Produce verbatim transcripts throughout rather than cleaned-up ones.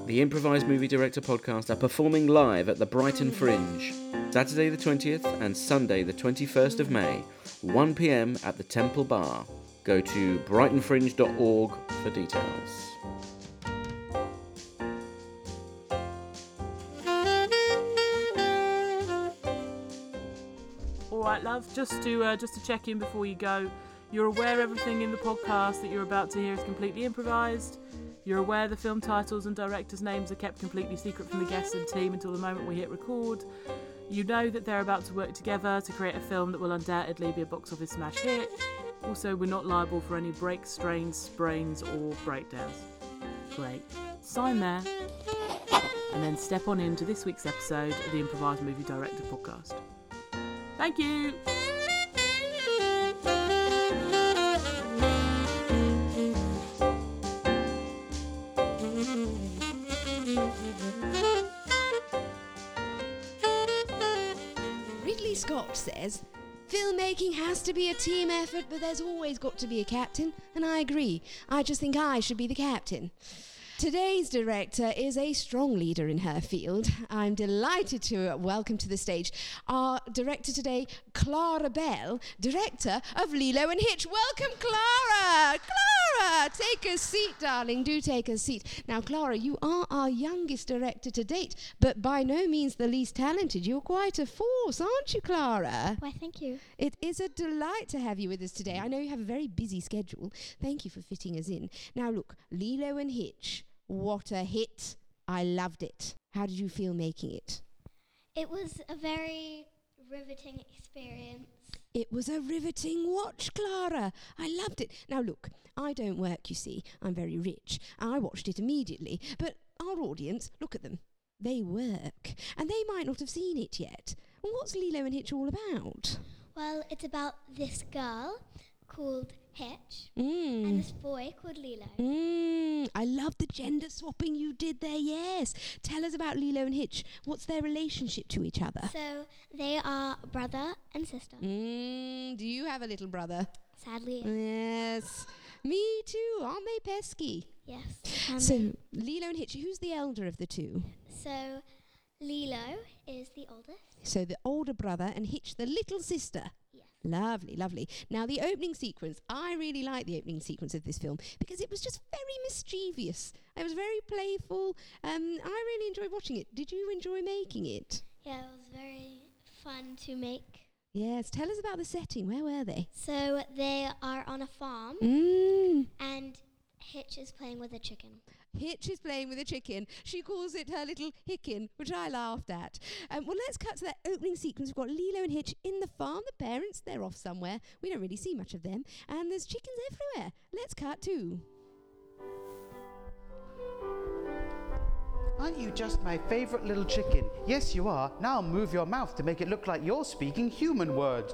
the Improvised Movie Director podcast, are performing live at the Brighton Fringe, Saturday the twentieth and Sunday the twenty-first of May, one p.m. at the Temple Bar. Go to brighton fringe dot org for details. All right, love, just to uh, just to check in before you go, you're aware everything in the podcast that you're about to hear is completely improvised. You're aware the film titles and directors' names are kept completely secret from the guests and team until the moment we hit record. You know that they're about to work together to create a film that will undoubtedly be a box office smash hit. Also, we're not liable for any breaks, strains, sprains or breakdowns. Great. Sign there. And then step on into this week's episode of the Improvised Movie Director podcast. Thank you! Ridley Scott says, filmmaking has to be a team effort, but there's always got to be a captain, and I agree. I just think I should be the captain. Today's director is a strong leader in her field. I'm delighted to welcome to the stage our director today, Clara Bell, director of Lilo and Hitch. Welcome, Clara! Clara! Take a seat, darling. Do take a seat. Now, Clara, you are our youngest director to date, but by no means the least talented. You're quite a force, aren't you, Clara? Why, thank you. It is a delight to have you with us today. I know you have a very busy schedule. Thank you for fitting us in. Now, look, Lilo and Hitch. What a hit. I loved it. How did you feel making it? It was a very riveting experience. It was a riveting watch, Clara. I loved it. Now look, I don't work, you see. I'm very rich. I watched it immediately. But our audience, look at them. They work. And they might not have seen it yet. And what's Lilo and Hitch all about? Well, it's about this girl called Hitch Mm. and this boy called Lilo. Mm, I love the gender swapping you did there, yes. Tell us about Lilo and Hitch. What's their relationship to each other? So they are brother and sister. Mm, do you have a little brother? Sadly, Yes. Me too. Aren't they pesky? yes. Um, So, Lilo and Hitch, who's the elder of the two? so Lilo is the oldest. So, the older brother and Hitch, the little sister. Yes. Lovely, lovely. Now, the opening sequence, I really like the opening sequence of this film because it was just very mischievous. It was very playful. Um, I really enjoyed watching it. Did you enjoy making it? Yeah, it was very fun to make. Yes. Tell us about the setting. Where were they? So they are on a farm Mm. and Hitch is playing with a chicken. Hitch is playing with a chicken. She calls it her little hickin, which I laughed at. Um, well, let's cut to that opening sequence. We've got Lilo and Hitch in the farm. The parents, they're off somewhere. We don't really see much of them. And there's chickens everywhere. Let's cut to... Aren't you just my favourite little chicken? Yes, you are. Now move your mouth to make it look like you're speaking human words.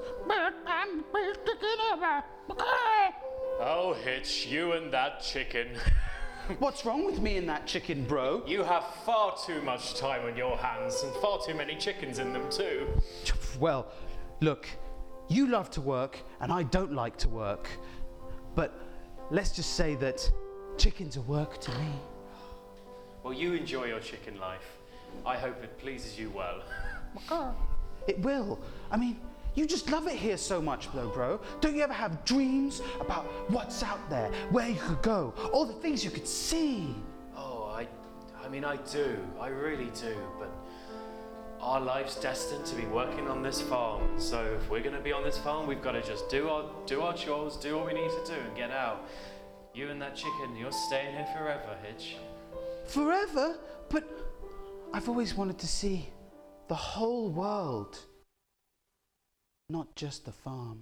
Oh, Hitch, you and that chicken. What's wrong with me and that chicken, bro? You have far too much time on your hands and far too many chickens in them too. Well, look, you love to work and I don't like to work. But let's just say that chickens are work to me. Well, you enjoy your chicken life. I hope it pleases you well. It will. I mean, you just love it here so much, though, bro. Don't you ever have dreams about what's out there, where you could go, all the things you could see? Oh, I, I mean, I do. I really do. But our life's destined to be working on this farm. So if we're going to be on this farm, we've got to just do our, do our chores, do what we need to do, and get out. You and that chicken, you're staying here forever, Hitch. Forever? But I've always wanted to see the whole world. Not just the farm.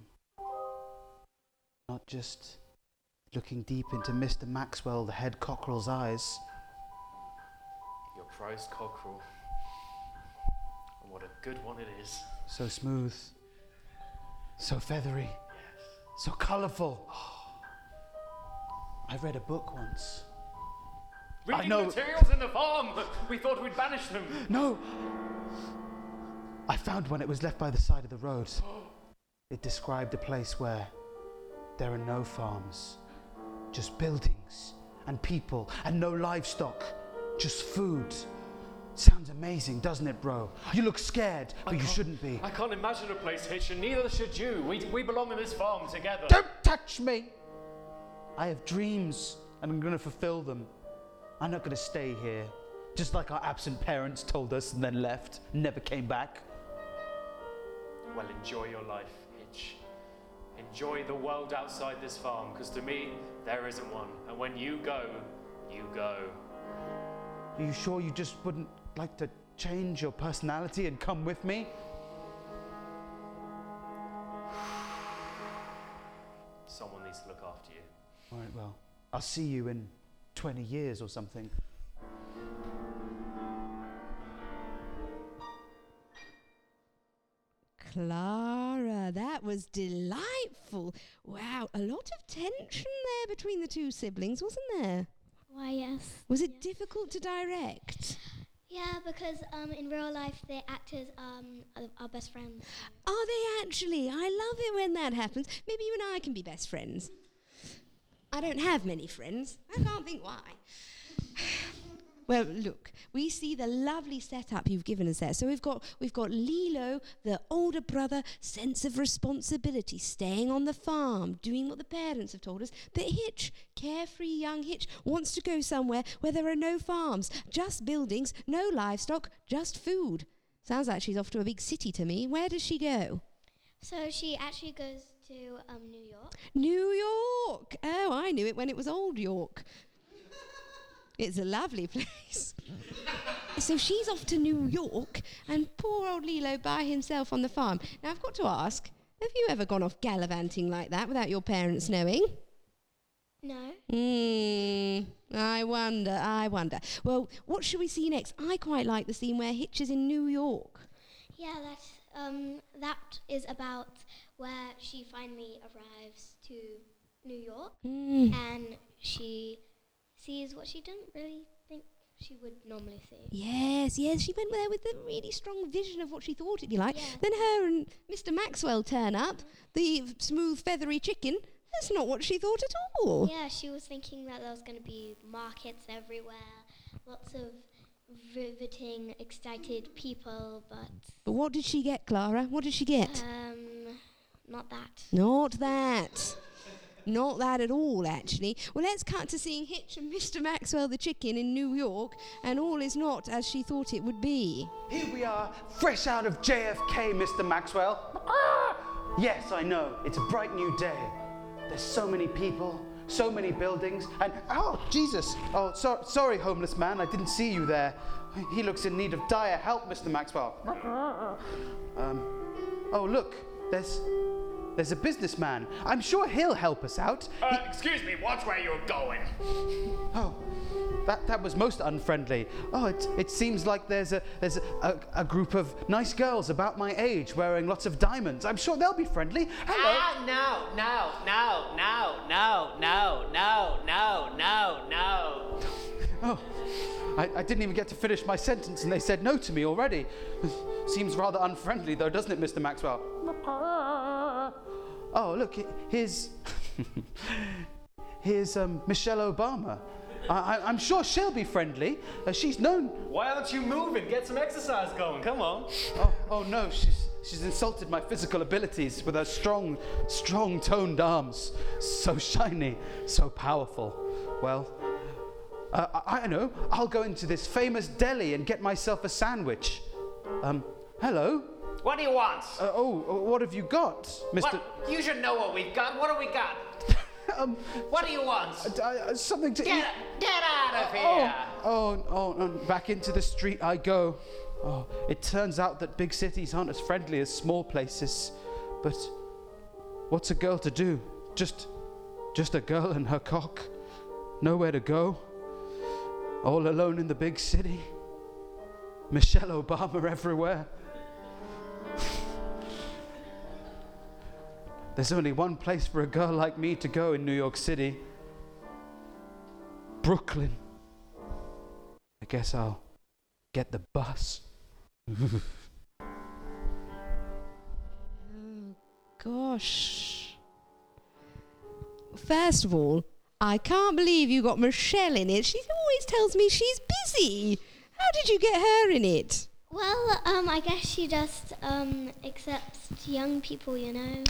Not just looking deep into Mister Maxwell, the head cockerel's eyes. Your prized cockerel. And what a good one it is. So smooth. So feathery. Yes. So colourful. I read a book once. Reading I know. materials in the farm! We thought we'd banish them. No! I found one. It was left by the side of the road. It described a place where there are no farms, just buildings and people and no livestock. just food. Sounds amazing, doesn't it, bro? You look scared, but you shouldn't be. I can't imagine a place, Hitch, and neither should you. We, we belong in this farm together. Don't touch me! I have dreams, and I'm going to fulfill them. I'm not going to stay here, just like our absent parents told us and then left, never came back. Well, enjoy your life, Hitch. Enjoy the world outside this farm, because to me, there isn't one. And when you go, you go. Are you sure you just wouldn't like to change your personality and come with me? Someone needs to look after you. All right, well, I'll see you in twenty years or something. Clara, that was delightful. Wow, a lot of tension there between the two siblings, wasn't there? Why, yes. Was it yes. difficult to direct? Yeah, because um, in real life, the actors um, are our best friends. Are they actually? I love it when that happens. Maybe you and I can be best friends. I don't have many friends. I can't think why. Well, look, we see the lovely setup you've given us there. So we've got we've got Lilo, the older brother, sense of responsibility, staying on the farm, doing what the parents have told us. But Hitch, carefree young Hitch, wants to go somewhere where there are no farms, just buildings, no livestock, just food. Sounds like she's off to a big city to me. Where does she go? So she actually goes to um, New York. New York! Oh, I knew it when it was Old York. It's a lovely place. So she's off to New York, and poor old Lilo by himself on the farm. Now, I've got to ask, have you ever gone off gallivanting like that without your parents knowing? No. Hmm, I wonder, I wonder. Well, what should we see next? I quite like the scene where Hitch is in New York. Yeah, that's, um, that is about where she finally arrives to New York, Mm. and she sees what she didn't really think she would normally see. Yes, yes, she went there with a really strong vision of what she thought it'd be like. Yeah. Then her and Mister Maxwell turn up, the f- smooth, feathery chicken. That's not what she thought at all. Yeah, she was thinking that there was going to be markets everywhere, lots of riveting, excited people, but But what did she get, Clara? What did she get? um, not that. Not that. Not that at all, actually. Well, let's cut to seeing Hitch and Mister Maxwell the chicken in New York, and all is not as she thought it would be. Here we are, fresh out of J F K, Mister Maxwell. Yes, I know, it's a bright new day. There's so many people, so many buildings, and oh, Jesus. Oh, so, sorry, homeless man, I didn't see you there. He looks in need of dire help, Mister Maxwell. Um, oh, look, there's, there's a businessman. I'm sure he'll help us out. Uh, excuse me, watch where you're going. Oh, that, that was most unfriendly. Oh, it, it seems like there's a there's a, a, a group of nice girls about my age wearing lots of diamonds. I'm sure they'll be friendly. Hello. Ah, no, no, no, no, no, no, no, no, no, no. Oh, I, I didn't even get to finish my sentence and they said no to me already. Seems rather unfriendly though, doesn't it, Mister Maxwell? Oh, look, he- here's... here's um, Michelle Obama. I, I, I'm sure she'll be friendly. Uh, she's known... Why aren't you moving? Get some exercise going. Come on. Oh, oh no, she's, she's insulted my physical abilities with her strong, strong toned arms. So shiny, so powerful. Well, uh, I, I know, I'll go into this famous deli and get myself a sandwich. Um, hello? What do you want? Uh, oh, what have you got, Mister What? You should know what we've got. What do we got? um, What do you want? uh, uh, something to Get, eat. get out of Oh, here. oh, oh, oh, back into the street I go. Oh, it turns out that big cities aren't as friendly as small places. But what's a girl to do? Just, just a girl and her cock. Nowhere to go. All alone in the big city. Michelle Obama everywhere. There's only one place for a girl like me to go in New York City. Brooklyn. I guess I'll get the bus. Oh, gosh. First of all, I can't believe you got Michelle in it. She always tells me she's Lizzie! How did you get her in it? Well, um, I guess she just um, accepts young people, you know.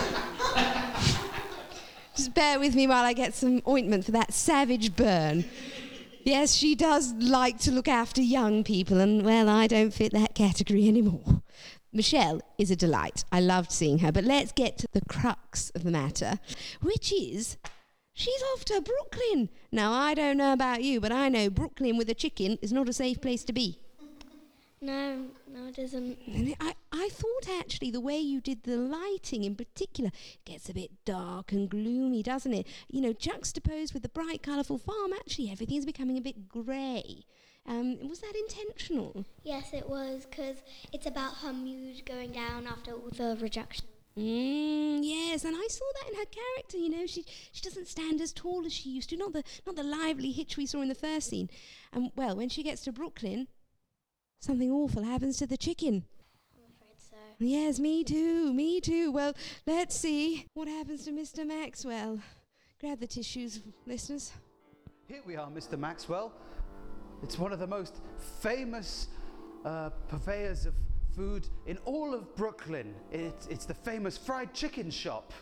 Just bear with me while I get some ointment for that savage burn. Yes, she does like to look after young people, and, well, I don't fit that category anymore. Michelle is a delight. I loved seeing her, but let's get to the crux of the matter, which is she's off to Brooklyn. Now, I don't know about you, but I know Brooklyn with a chicken is not a safe place to be. No, no, it isn't. And I, I thought actually the way you did the lighting in particular gets a bit dark and gloomy, doesn't it? You know, juxtaposed with the bright, colourful farm, actually everything's becoming a bit grey. Um, was that intentional? Yes, it was, because it's about her mood going down after all the rejection. Mm, yes, and I saw that in her character. You know, she she doesn't stand as tall as she used to. Not the not the lively Hitch we saw in the first scene. And well, when she gets to Brooklyn, something awful happens to the chicken. I'm afraid so. Yes, me too, me too. Well, let's see what happens to Mister Maxwell. Grab the tissues, listeners. Here we are, Mister Maxwell. It's one of the most famous uh, purveyors of food in all of Brooklyn. It's, it's the famous fried chicken shop.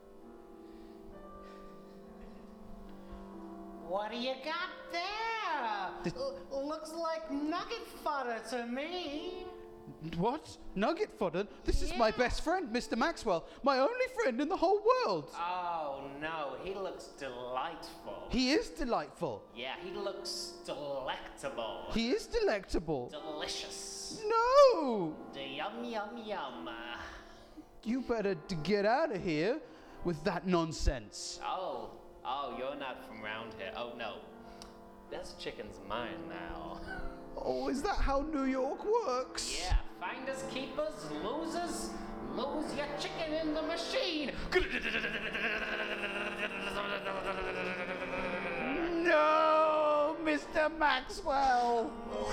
What do you got there? The- L- looks like nugget fodder to me. What? Nugget fodder? This is my Yeah. best friend, Mister Maxwell. My only friend in the whole world. Oh no, he looks delightful. He is delightful. Yeah, he looks delectable. He is delectable. Delicious. No! The yum yum yum. You better d- get out of here with that nonsense. Oh, oh, you're not from around here. Oh no, this chicken's mine now. Oh, is that how New York works? Yeah, finders keepers, losers, lose your chicken in the machine. No, Mister Maxwell.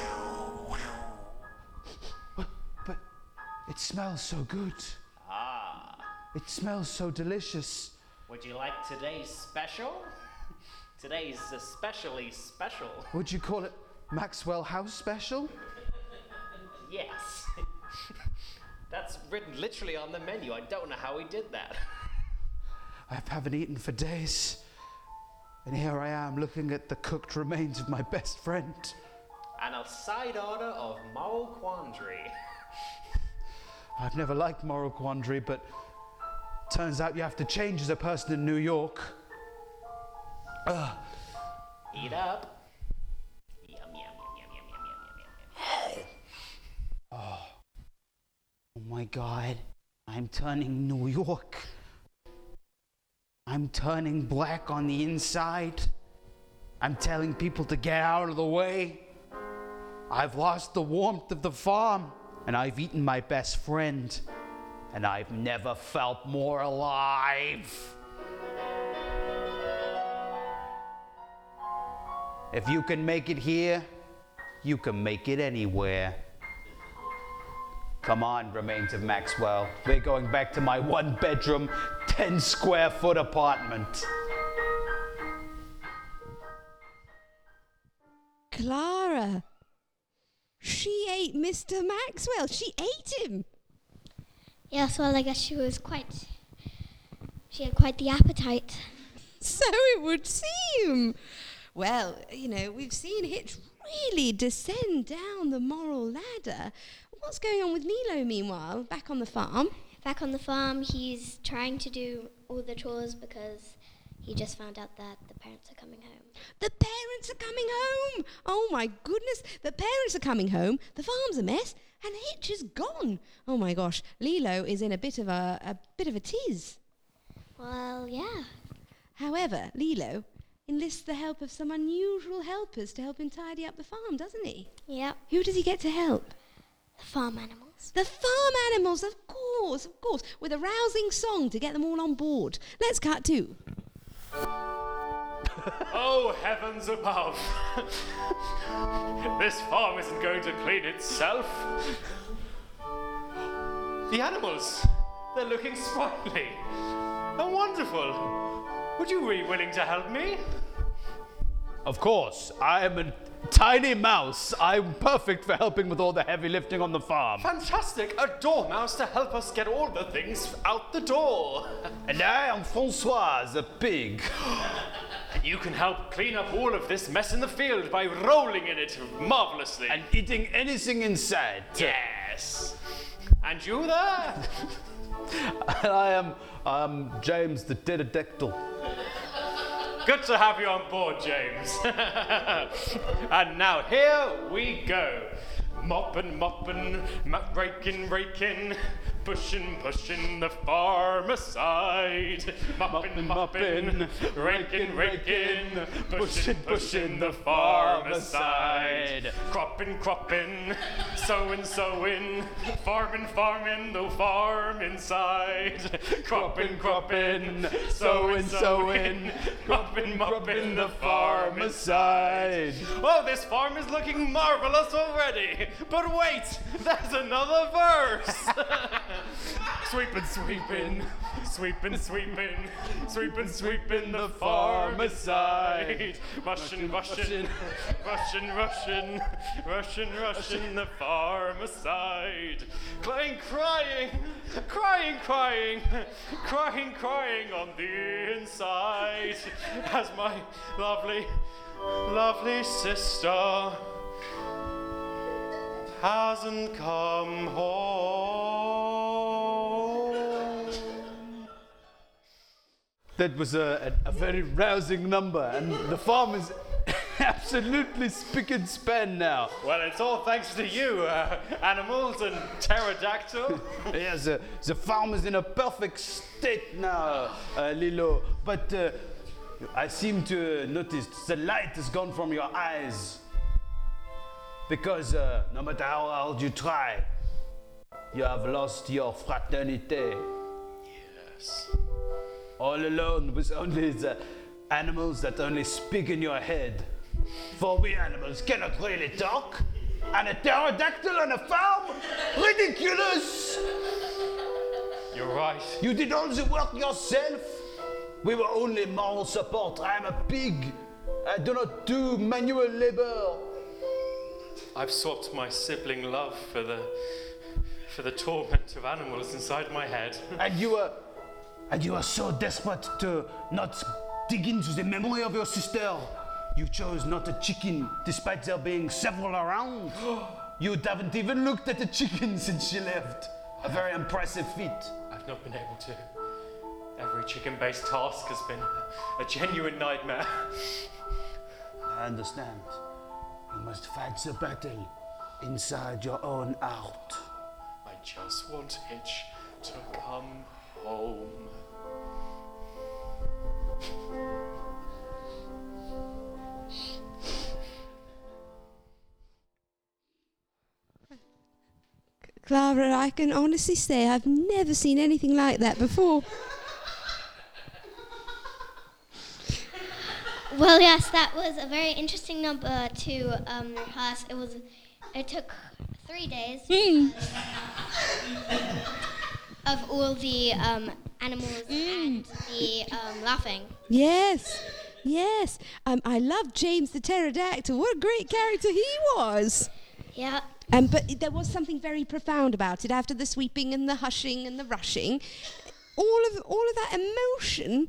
But, but it smells so good. Ah, It smells so delicious. would you like today's special? Today's especially special. Would you call it Maxwell House Special? Yes. That's written literally on the menu. I don't know how he did that. I haven't eaten for days. And here I am looking at the cooked remains of my best friend. And a side order of moral quandary. I've never liked moral quandary, but turns out you have to change as a person in New York. Ugh. Eat up. Yum, yum, yum, yum, yum, yum, yum, yum, yum. Oh my God, I'm turning New York. I'm turning black on the inside. I'm telling people to get out of the way. I've lost the warmth of the farm, and I've eaten my best friend, and I've never felt more alive. If you can make it here, you can make it anywhere. Come on, remains of Maxwell. We're going back to my one bedroom, ten square foot apartment. Clara, she ate Mister Maxwell. She ate him. Yes, well, I guess she was quite. She had quite the appetite. So it would seem. Well, you know, we've seen Hitch really descend down the moral ladder. What's going on with Lilo, meanwhile, back on the farm? Back on the farm, he's trying to do all the chores because he just found out that the parents are coming home. The parents are coming home! Oh, my goodness. The parents are coming home. The farm's a mess. And Hitch is gone. Oh, my gosh. Lilo is in a bit of a, a bit of a tiz. Well, yeah. However, Lilo enlists the help of some unusual helpers to help him tidy up the farm, doesn't he? Yep. Who does he get to help? The farm animals. The farm animals, of course, of course, with a rousing song to get them all on board. Let's cut to. Oh, heavens above! This farm isn't going to clean itself. The animals, they're looking sprightly and wonderful. Would you be willing to help me? Of course, I am an tiny mouse. I'm perfect for helping with all the heavy lifting on the farm. Fantastic! A dormouse to help us get all the things out the door. And I am Francoise, a pig. And you can help clean up all of this mess in the field by rolling in it marvelously. And eating anything inside. Yes. And you there? I am I am James the pterodactyl. Good to have you on board, James. And now here we go. Moppin', moppin', ma- rakin', rakin', pushin', pushin' the farm aside. Moppin', moppin', rakin', rakin', pushin', pushin' the farm aside. Croppin', croppin', sowin', sowin', farmin', farmin', the farm inside. Croppin', croppin', sowin', sowin', croppin', moppin' the farm aside. Oh, this farm is looking marvelous already. But wait, there's another verse. Sweepin', sweepin', sweepin', sweepin', sweepin', sweepin' the farm aside. Rushin', rushin', rushin', rushin', rushin', rushin' the farm aside. Crying, crying, crying, crying, crying, crying on the inside. As my lovely, lovely sister hasn't come home. That was a, a, a very rousing number, and the farm is absolutely spick and span now. Well, it's all thanks to you, uh, animals and pterodactyl. Yes, uh, the farm is in a perfect state now, uh, Lilo. But uh, I seem to notice the light has gone from your eyes. Because uh, no matter how hard you try, you have lost your fraternité. Yes. All alone with only the animals that only speak in your head. For we animals cannot really talk. And a pterodactyl on a farm? Ridiculous! You're right. You did all the work yourself. We were only moral support. I am a pig. I do not do manual labor. I've swapped my sibling love for the for the torment of animals inside my head. And you were and you are so desperate to not dig into the memory of your sister. You chose not a chicken despite there being several around. You haven't even looked at the chicken since she left. A very impressive feat. I've not been able to. Every chicken-based task has been a genuine nightmare. I understand. You must fight the battle inside your own heart. I just want Hitch to come home. Clara, I can honestly say I've never seen anything like that before. Well, yes, that was a very interesting number to um, rehearse. It was, it took three days Mm. of all the um, animals and the um, laughing. Yes, yes. Um, I love James the pterodactyl. What a great character he was. Yeah. Um, but there was something very profound about it. After the sweeping and the hushing and the rushing, all of all of that emotion.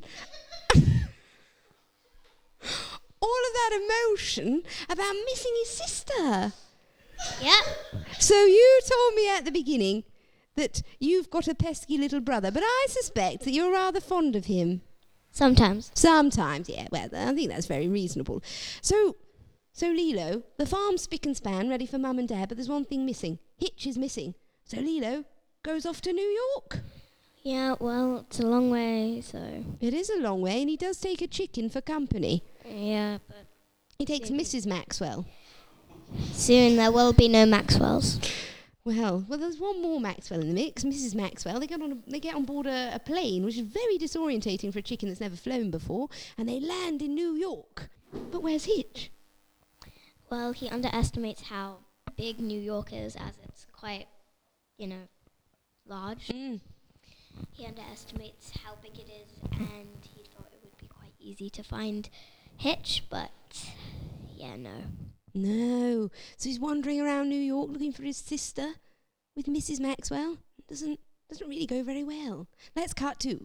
All of that emotion about missing his sister. Yeah. So you told me at the beginning that you've got a pesky little brother, but I suspect that you're rather fond of him. Sometimes. Sometimes, yeah. Well, I think that's very reasonable. So, so Lilo, the farm's spick and span, ready for Mum and Dad, but there's one thing missing. Hitch is missing. So Lilo goes off to New York. Yeah, well, it's a long way, so... It is a long way, and he does take a chicken for company. Yeah, but... He takes Missus Maxwell. Soon there will be no Maxwells. Well, well, there's one more Maxwell in the mix, Missus Maxwell. They get on, a, they get on board a, a plane, which is very disorientating for a chicken that's never flown before, and they land in New York. But where's Hitch? Well, he underestimates how big New York is, as it's quite, you know, large. Mm. He underestimates how big it is, and he thought it would be quite easy to find Hitch, but yeah, no. No. So he's wandering around New York looking for his sister with Missus Maxwell. Doesn't doesn't really go very well. Let's cut to.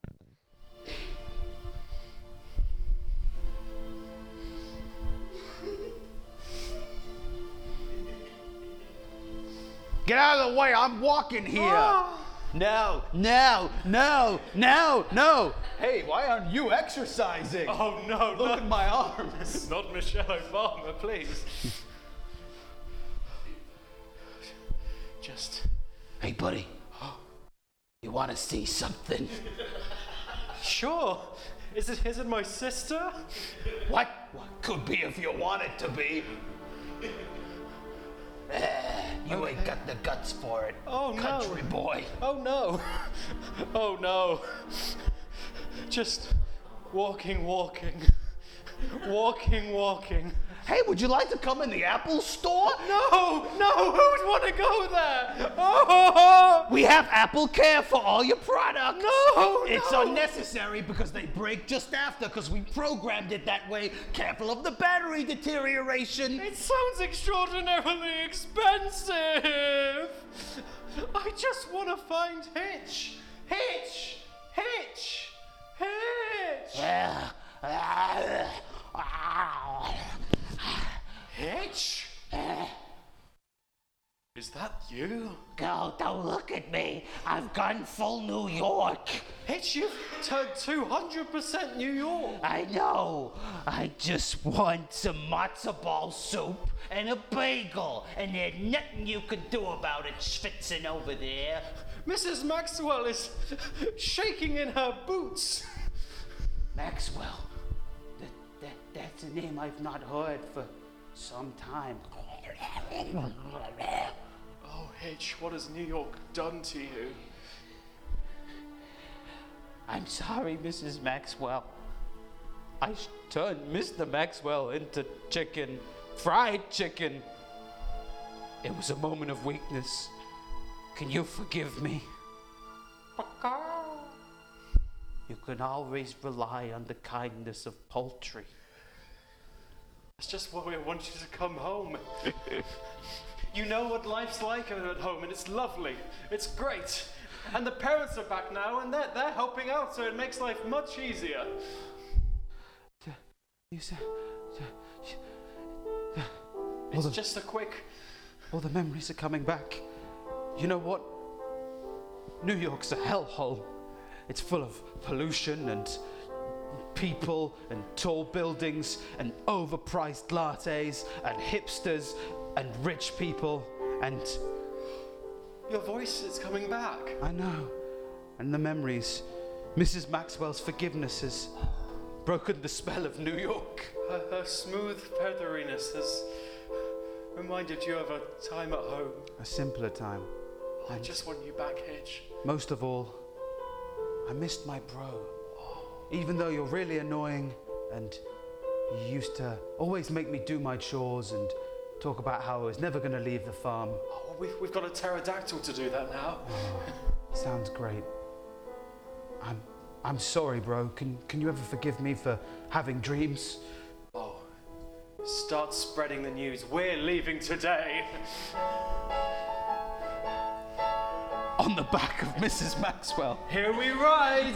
Get out of the way, I'm walking here. Oh. No, no, no, no, no. Hey, why aren't you exercising? Oh no, Look not, at my arms. Not Michelle Obama, please. Just... Hey, buddy. You want to see something? Sure. Is it, is it my sister? What? What could be if you want it to be. Uh, you okay. Ain't got the guts for it. Oh, country no. boy. Oh, no. Oh, no. Just walking, walking. Walking, walking. Hey, would you like to come in the Apple store? No, no, who would want to go there? Oh! We have Apple Care for all your products. No, It's no. unnecessary because they break just after, because we programmed it that way. Careful of the battery deterioration. It sounds extraordinarily expensive. I just want to find Hitch. Hitch, Hitch, Hitch. Yeah. Hitch? Is that you? No, don't look at me. I've gone full New York. Hitch, you've turned two hundred percent New York. I know. I just want some matzo ball soup and a bagel, and there's nothing you can do about it, schwitzing over there. Missus Maxwell is shaking in her boots. Maxwell? That, that, that's a name I've not heard for some time. Oh, Hitch, what has New York done to you? I'm sorry, Missus Maxwell. I sh- turned Mister Maxwell into chicken, fried chicken. It was a moment of weakness. Can you forgive me? You can always rely on the kindness of poultry. That's just why I want you to come home. You know what life's like at home, and it's lovely. It's great. And the parents are back now, and they're, they're helping out, so it makes life much easier. You said... It's the, just a quick... All the memories are coming back. You know what? New York's a hellhole. It's full of pollution and people and tall buildings and overpriced lattes and hipsters and rich people and... Your voice is coming back. I know. And the memories. Missus Maxwell's forgiveness has broken the spell of New York. Her, her smooth featheriness has reminded you of a time at home. A simpler time. I just want you back, Hitch. Most of all, I missed my bro. Even though you're really annoying and you used to always make me do my chores and talk about how I was never going to leave the farm. Oh, we've, we've got a pterodactyl to do that now. Oh, sounds great. I'm I'm sorry, bro. Can can you ever forgive me for having dreams? Oh, start spreading the news. We're leaving today. On the back of Missus Maxwell. Here we ride!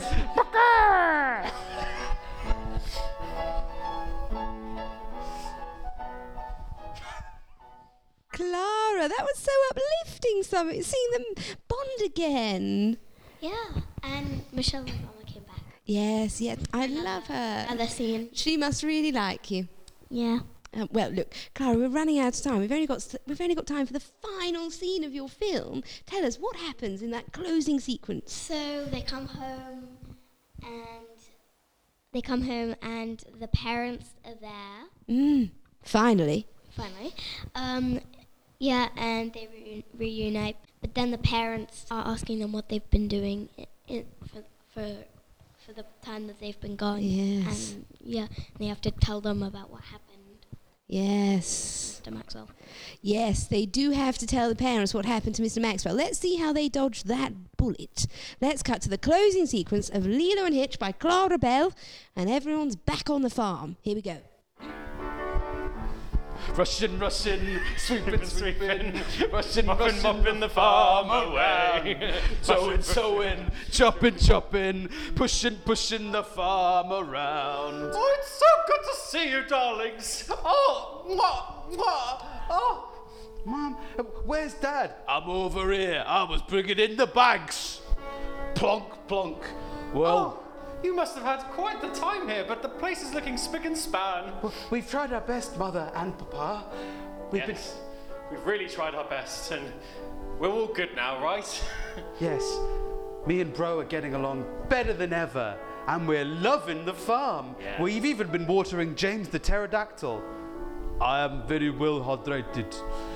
Clara, that was so uplifting, something. Seeing them bond again. Yeah, and Michelle Obama came back. Yes, yes, I love her. Another scene. She must really like you. Yeah. Uh, well, look, Clara, we're running out of time. We've only got s- we've only got time for the final scene of your film. Tell us what happens in that closing sequence. So they come home, and they come home, and the parents are there. Mm, finally. Finally, um, yeah, and they re- reunite. But then the parents are asking them what they've been doing i- i- for for for the time that they've been gone. Yes. And yeah, they have to tell them about what happened. Yes. To Maxwell. Yes, they do have to tell the parents what happened to Mister Maxwell. Let's see how they dodged that bullet. Let's cut to the closing sequence of Lilo and Hitch by Clara Bell, and everyone's back on the farm. Here we go. Rushing, rushing, sweeping, sweeping, rushing, Mopping, rushing mopping the farm away. Sowing, sowing, chopping, chopping, pushing, pushing the farm around. Oh, it's so good to see you, darlings. Oh, mwah, mwah. Oh. Mom, where's Dad? I'm over here. I was bringing in the bags. Plonk, plonk. Well, Oh, you must have had quite the time here, but the place is looking spick and span. well, we've tried our best, Mother and Papa. We've Yes, we've really tried our best, and we're all good now, right? been. Yes, me and Bro are getting along better than ever, and we're loving the farm. Yeah. We've even been watering James the pterodactyl. I am very well hydrated.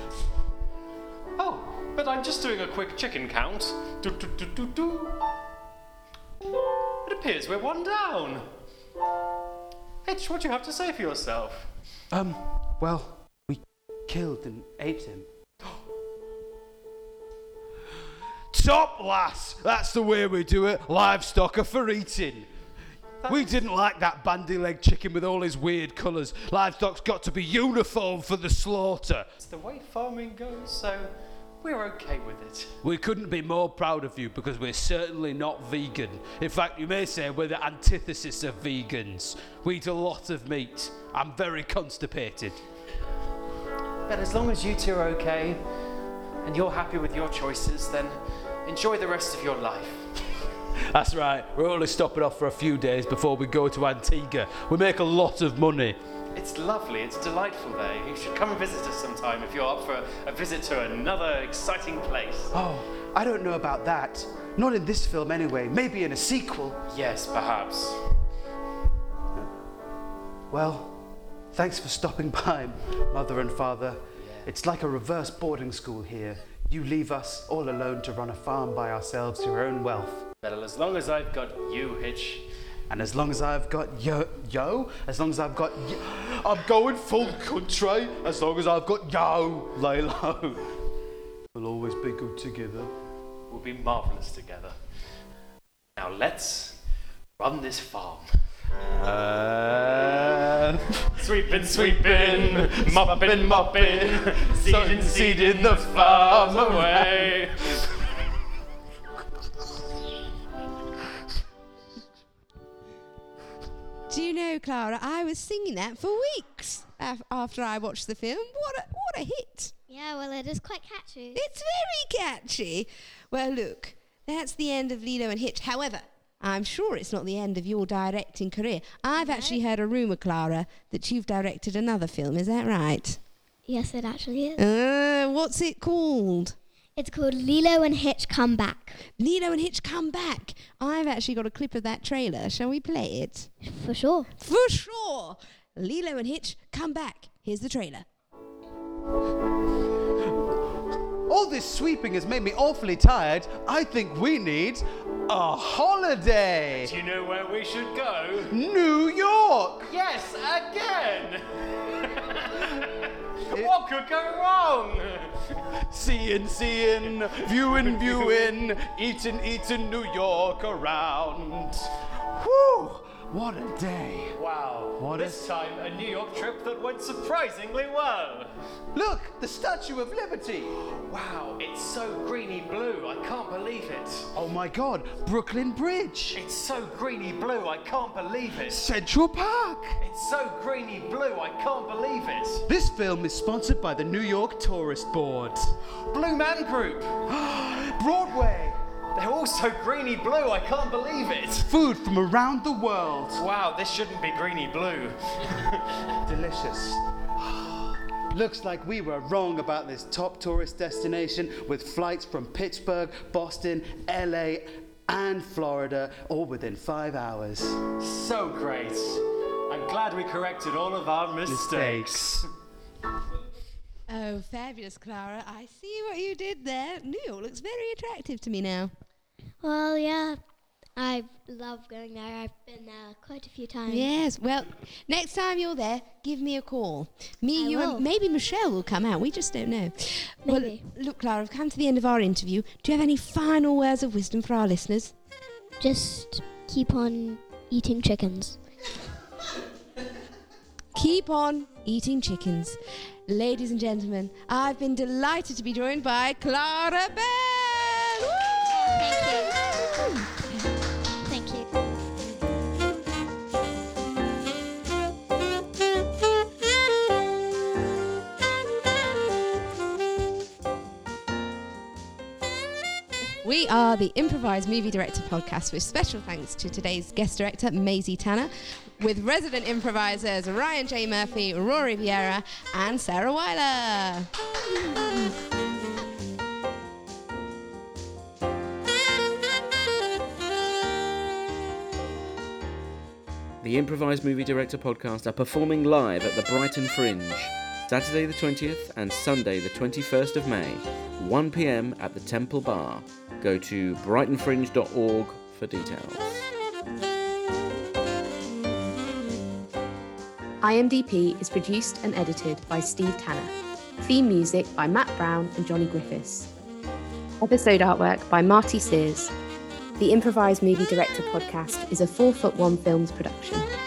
Oh, but I'm just doing a quick chicken count. Do, do, do, do, do. It appears we're one down. Hitch, what do you have to say for yourself? Um, well, we killed and ate him. Top lass! That's the way we do it. Livestock are for eating. We didn't like that bandy-legged chicken with all his weird colours. Livestock's got to be uniform for the slaughter. It's the way farming goes, so we're okay with it. We couldn't be more proud of you because we're certainly not vegan. In fact, you may say we're the antithesis of vegans. We eat a lot of meat. I'm very constipated. But as long as you two are okay, and you're happy with your choices, then enjoy the rest of your life. That's right. We're only stopping off for a few days before we go to Antigua. We make a lot of money. It's lovely, it's delightful there. You should come and visit us sometime if you're up for a visit to another exciting place. Oh, I don't know about that. Not in this film anyway. Maybe in a sequel. Yes, perhaps. Well, thanks for stopping by, Mother and Father. It's like a reverse boarding school here. You leave us all alone to run a farm by ourselves to your own wealth. But as long as I've got you, Hitch. And as long as I've got yo, yo, as long as I've got yo, I'm going full country. As long as I've got yo, lay low. We'll always be good together. We'll be marvellous together. Now let's run this farm. Uh, Sweeping, sweeping, mopping, mopping, seeding, seeding the farm away. Do you know, Clara, I was singing that for weeks af- after I watched the film. What a, what a hit. Yeah, well, it is quite catchy. It's very catchy. Well, look, that's the end of Lilo and Hitch. However, I'm sure it's not the end of your directing career. I've No. actually heard a rumour, Clara, that you've directed another film. Is that right? Yes, it actually is. Uh, what's it called? It's called Lilo and Hitch Come Back. Lilo and Hitch Come Back. I've actually got a clip of that trailer. Shall we play it? For sure. For sure. Lilo and Hitch Come Back. Here's the trailer. all this sweeping has made me awfully tired. I think we need a holiday. Do you know where we should go? New York. Yes, again! What could go wrong? Seeing, seeing, viewing, viewing, eating, eating New York around. Whew, what a day. Wow, What this is- time a New York trip that went surprisingly well. Look, the Statue of Liberty. Wow, it's so greeny blue, I can't believe it. Oh my God, Brooklyn Bridge. It's so greeny blue, I can't believe it. Central Park. It's so greeny blue, I can't believe it. This film is sponsored by the New York Tourist Board. Blue Man Group, Broadway. they're all so greeny blue, I can't believe it. Food from around the world. Wow, this shouldn't be greeny blue. Delicious. Looks like we were wrong about this top tourist destination with flights from Pittsburgh, Boston, L A, and Florida, all within five hours. So great. I'm glad we corrected all of our mistakes. Oh, fabulous, Clara. I see what you did there. New York looks very attractive to me now. Well, yeah, I love going there. I've been there quite a few times. Yes, well, next time you're there, give me a call. Me, I you, will. and maybe Michelle will come out. We just don't know. Well, Maybe. look, Clara, we've come to the end of our interview. Do you have any final words of wisdom for our listeners? Just keep on eating chickens. keep on eating chickens. Ladies and gentlemen, I've been delighted to be joined by Clara Bell. Woo! Thank you. We are the Improvised Movie Director Podcast, with special thanks to today's guest director, Maisie Tanner, with resident improvisers Ryan J. Murphy, Rory Vieira, and Sarah Weiler. The Improvised Movie Director Podcast are performing live at the Brighton Fringe, Saturday the twentieth and Sunday the twenty-first of May, one p.m. at the Temple Bar. Go to brighton fringe dot org for details. I M D P is produced and edited by Steve Tanner. Theme music by Matt Brown and Johnny Griffiths. Episode artwork by Marty Sears. The Improvised Movie Director Podcast is a four foot one Films production.